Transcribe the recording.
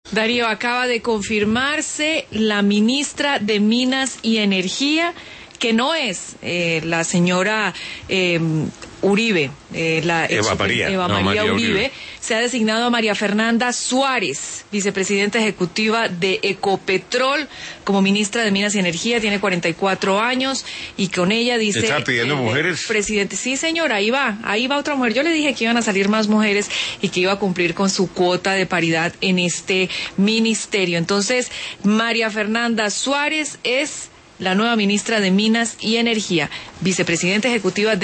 Darío, acaba de confirmarse la ministra de Minas y Energía, que no es la señora Uribe, Eva María Uribe. Se ha designado a María Fernanda Suárez, vicepresidenta ejecutiva de Ecopetrol, como ministra de Minas y Energía. Tiene 44 años y con ella dice... ¿Está pidiendo mujeres? Presidente, sí señora, ahí va otra mujer. Yo le dije que iban a salir más mujeres y que iba a cumplir con su cuota de paridad en este ministerio. Entonces, María Fernanda Suárez es la nueva ministra de Minas y Energía, vicepresidenta ejecutiva de